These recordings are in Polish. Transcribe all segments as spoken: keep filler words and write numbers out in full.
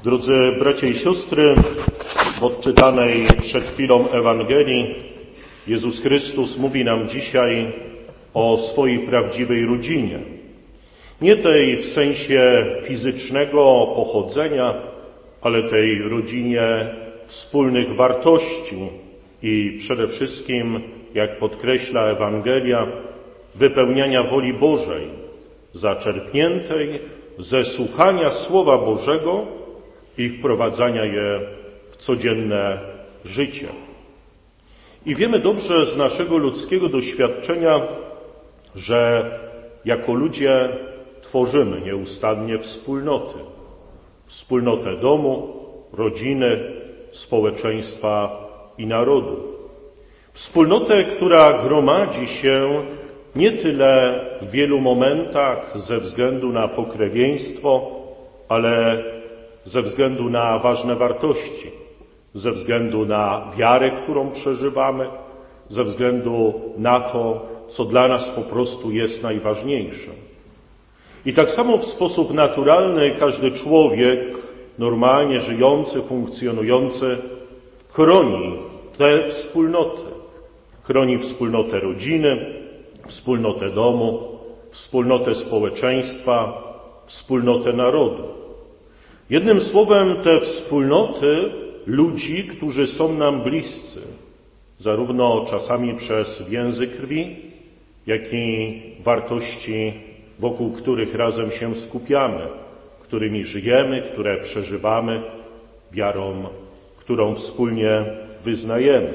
Drodzy bracia i siostry, w odczytanej przed chwilą Ewangelii Jezus Chrystus mówi nam dzisiaj o swojej prawdziwej rodzinie. Nie tej w sensie fizycznego pochodzenia, ale tej rodzinie wspólnych wartości i przede wszystkim, jak podkreśla Ewangelia, wypełniania woli Bożej, zaczerpniętej ze słuchania Słowa Bożego i wprowadzania je w codzienne życie. I wiemy dobrze z naszego ludzkiego doświadczenia, że jako ludzie tworzymy nieustannie wspólnoty. Wspólnotę domu, rodziny, społeczeństwa i narodu. Wspólnotę, która gromadzi się nie tyle w wielu momentach ze względu na pokrewieństwo, ale ze względu na ważne wartości, ze względu na wiarę, którą przeżywamy, ze względu na to, co dla nas po prostu jest najważniejsze. I tak samo w sposób naturalny każdy człowiek, normalnie żyjący, funkcjonujący, chroni tę wspólnotę. Chroni wspólnotę rodziny, wspólnotę domu, wspólnotę społeczeństwa, wspólnotę narodu. Jednym słowem te wspólnoty ludzi, którzy są nam bliscy, zarówno czasami przez więzy krwi, jak i wartości, wokół których razem się skupiamy, którymi żyjemy, które przeżywamy, wiarą, którą wspólnie wyznajemy.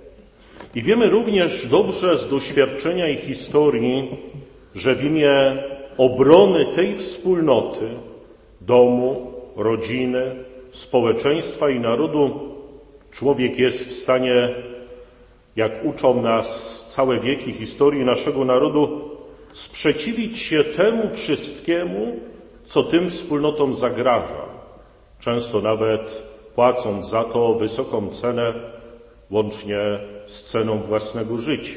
I wiemy również dobrze z doświadczenia i historii, że w imię obrony tej wspólnoty, domu, rodziny, społeczeństwa i narodu, człowiek jest w stanie, jak uczą nas całe wieki historii naszego narodu, sprzeciwić się temu wszystkiemu, co tym wspólnotom zagraża, często nawet płacąc za to wysoką cenę, łącznie z ceną własnego życia.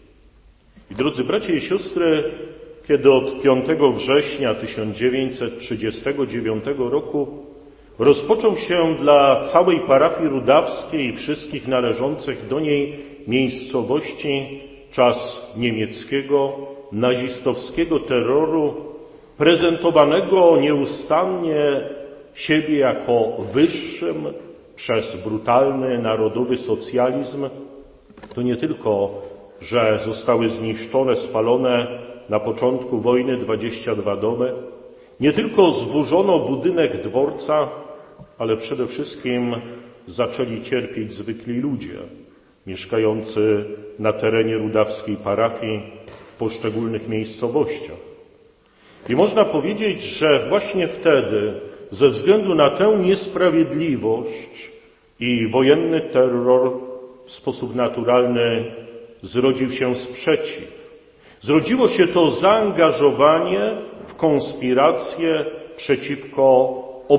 I drodzy bracia i siostry, kiedy od piątego września tysiąc dziewięćset trzydziestego dziewiątego roku rozpoczął się dla całej parafii rudawskiej i wszystkich należących do niej miejscowości czas niemieckiego, nazistowskiego terroru, prezentowanego nieustannie siebie jako wyższym przez brutalny narodowy socjalizm, to nie tylko, że zostały zniszczone, spalone na początku wojny dwadzieścia dwa domy, nie tylko zburzono budynek dworca, ale przede wszystkim zaczęli cierpieć zwykli ludzie mieszkający na terenie rudawskiej parafii w poszczególnych miejscowościach. I można powiedzieć, że właśnie wtedy, ze względu na tę niesprawiedliwość i wojenny terror, w sposób naturalny zrodził się sprzeciw. Zrodziło się to zaangażowanie w konspirację przeciwko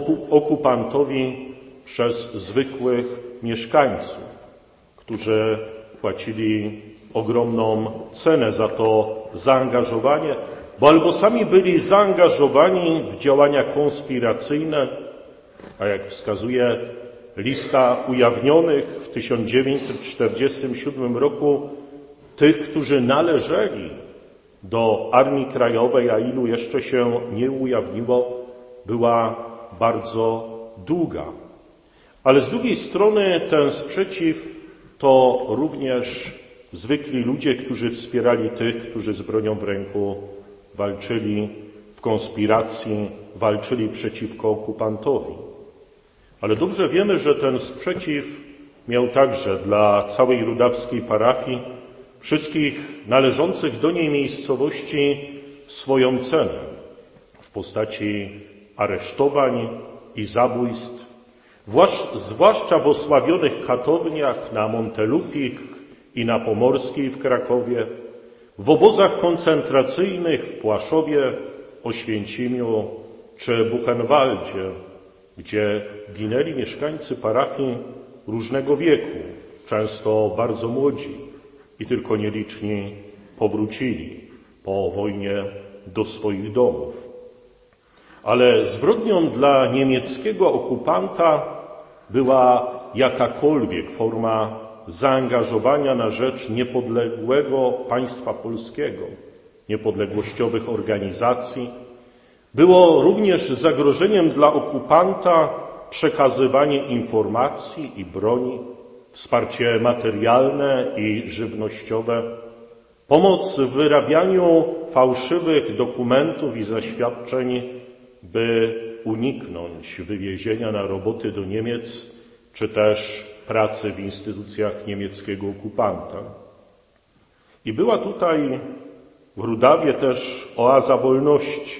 okupantowi przez zwykłych mieszkańców, którzy płacili ogromną cenę za to zaangażowanie, bo albo sami byli zaangażowani w działania konspiracyjne, a jak wskazuje lista ujawnionych w tysiąc dziewięćset czterdziestym siódmym roku tych, którzy należeli do Armii Krajowej, a ilu jeszcze się nie ujawniło, była bardzo długa. Ale z drugiej strony ten sprzeciw to również zwykli ludzie, którzy wspierali tych, którzy z bronią w ręku walczyli w konspiracji, walczyli przeciwko okupantowi. Ale dobrze wiemy, że ten sprzeciw miał także dla całej rudawskiej parafii, wszystkich należących do niej miejscowości swoją cenę w postaci aresztowań i zabójstw, zwłaszcza w osławionych katowniach na Montelupich i na Pomorskiej w Krakowie, w obozach koncentracyjnych w Płaszowie, Oświęcimiu czy Buchenwaldzie, gdzie ginęli mieszkańcy parafii różnego wieku, często bardzo młodzi i tylko nieliczni powrócili po wojnie do swoich domów. ale zbrodnią dla niemieckiego okupanta była jakakolwiek forma zaangażowania na rzecz niepodległego państwa polskiego, niepodległościowych organizacji. Było również zagrożeniem dla okupanta przekazywanie informacji i broni, wsparcie materialne i żywnościowe, pomoc w wyrabianiu fałszywych dokumentów i zaświadczeń, by uniknąć wywiezienia na roboty do Niemiec, czy też pracy w instytucjach niemieckiego okupanta. I była tutaj w Rudawie też oaza wolności.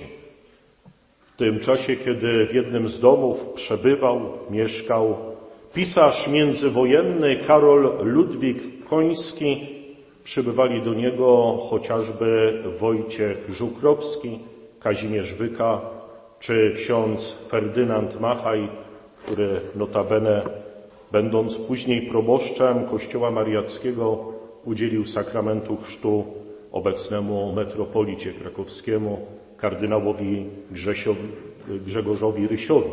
W tym czasie, kiedy w jednym z domów przebywał, mieszkał pisarz międzywojenny Karol Ludwik Koński, przybywali do niego chociażby Wojciech Żukrowski, Kazimierz Wyka czy ksiądz Ferdynand Machaj, który notabene, będąc później proboszczem Kościoła Mariackiego, udzielił sakramentu chrztu obecnemu metropolicie krakowskiemu, kardynałowi Grzesiowi, Grzegorzowi Rysiowi.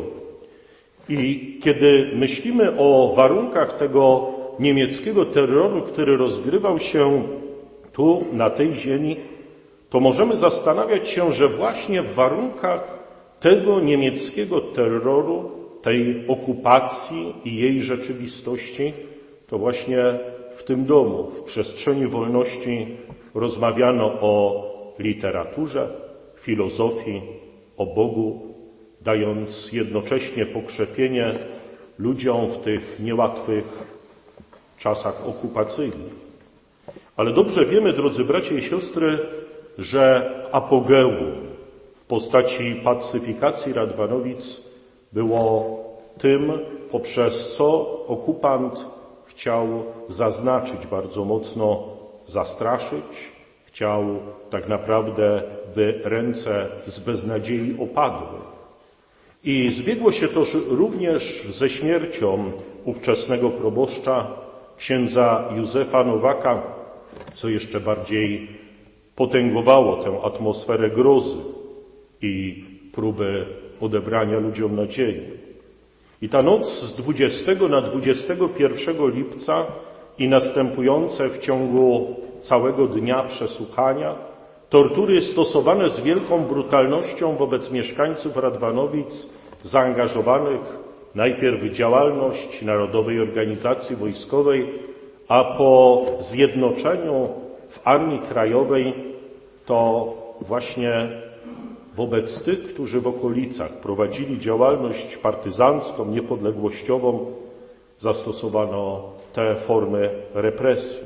I kiedy myślimy o warunkach tego niemieckiego terroru, który rozgrywał się tu, na tej ziemi, to możemy zastanawiać się, że właśnie w warunkach tego niemieckiego terroru, tej okupacji i jej rzeczywistości, to właśnie w tym domu, w przestrzeni wolności rozmawiano o literaturze, filozofii, o Bogu, dając jednocześnie pokrzepienie ludziom w tych niełatwych czasach okupacyjnych. Ale dobrze wiemy, drodzy bracia i siostry, że apogeum w postaci pacyfikacji Radwanowic było tym, poprzez co okupant chciał zaznaczyć bardzo mocno, zastraszyć, chciał tak naprawdę, by ręce z beznadziei opadły. I zbiegło się to również ze śmiercią ówczesnego proboszcza, księdza Józefa Nowaka, co jeszcze bardziej potęgowało tę atmosferę grozy i próby odebrania ludziom nadziei. I ta noc z dwudziestego na dwudziestego pierwszego lipca i następujące w ciągu całego dnia przesłuchania, tortury stosowane z wielką brutalnością wobec mieszkańców Radwanowic zaangażowanych najpierw w działalność Narodowej Organizacji Wojskowej, a po zjednoczeniu w Armii Krajowej, to właśnie wobec tych, którzy w okolicach prowadzili działalność partyzancką, niepodległościową, zastosowano te formy represji.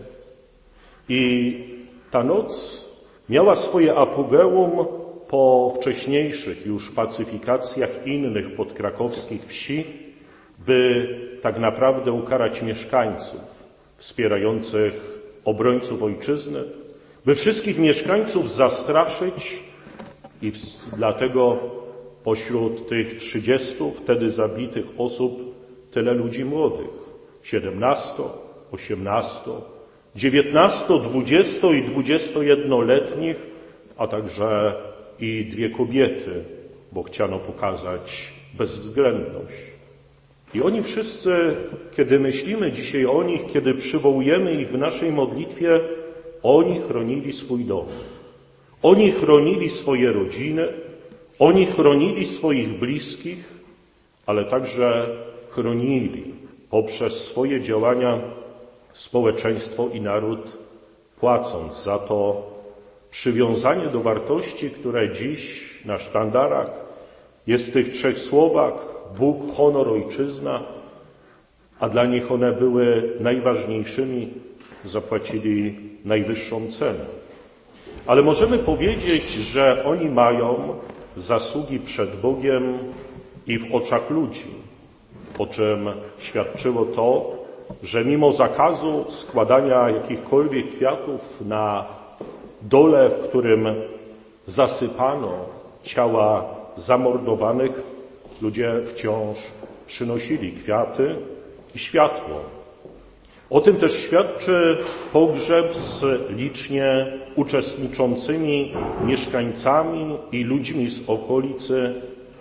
I ta noc miała swoje apogeum po wcześniejszych już pacyfikacjach innych podkrakowskich wsi, by tak naprawdę ukarać mieszkańców wspierających obrońców ojczyzny, by wszystkich mieszkańców zastraszyć i dlatego pośród tych trzydziestu wtedy zabitych osób tyle ludzi młodych, siedemnasto, osiemnasto, dziewiętnasto, dwudziesto i dwudziestojednoletnich, a także i dwie kobiety, bo chciano pokazać bezwzględność. I oni wszyscy, kiedy myślimy dzisiaj o nich, kiedy przywołujemy ich w naszej modlitwie, oni chronili swój dom. Oni chronili swoje rodziny, oni chronili swoich bliskich, ale także chronili poprzez swoje działania społeczeństwo i naród, płacąc za to przywiązanie do wartości, które dziś na sztandarach jest w tych trzech słowach: Bóg, honor, ojczyzna, a dla nich one były najważniejszymi, zapłacili najwyższą cenę. Ale możemy powiedzieć, że oni mają zasługi przed Bogiem i w oczach ludzi, o czym świadczyło to, że mimo zakazu składania jakichkolwiek kwiatów na dole, w którym zasypano ciała zamordowanych, ludzie wciąż przynosili kwiaty i światło. O tym też świadczy pogrzeb z licznie uczestniczącymi mieszkańcami i ludźmi z okolicy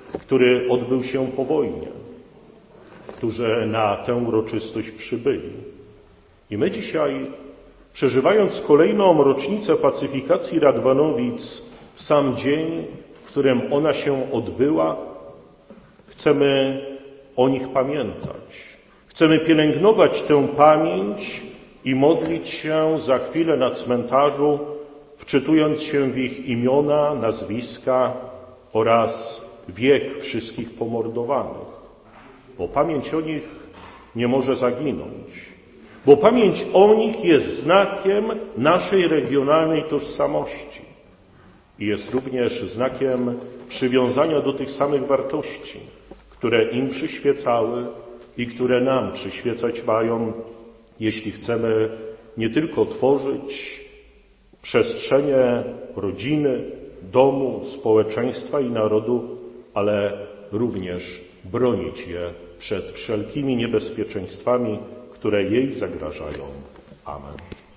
który odbył się po wojnie, którzy na tę uroczystość przybyli. I my dzisiaj, przeżywając kolejną rocznicę pacyfikacji Radwanowic, w sam dzień, w którym ona się odbyła, chcemy o nich pamiętać. Chcemy pielęgnować tę pamięć i modlić się za chwilę na cmentarzu, wczytując się w ich imiona, nazwiska oraz wiek wszystkich pomordowanych. Bo pamięć o nich nie może zaginąć. Bo pamięć o nich jest znakiem naszej regionalnej tożsamości. I jest również znakiem przywiązania do tych samych wartości, które im przyświecały i które nam przyświecać mają, jeśli chcemy nie tylko tworzyć przestrzenie rodziny, domu, społeczeństwa i narodu, ale również bronić je przed wszelkimi niebezpieczeństwami, które jej zagrażają. Amen.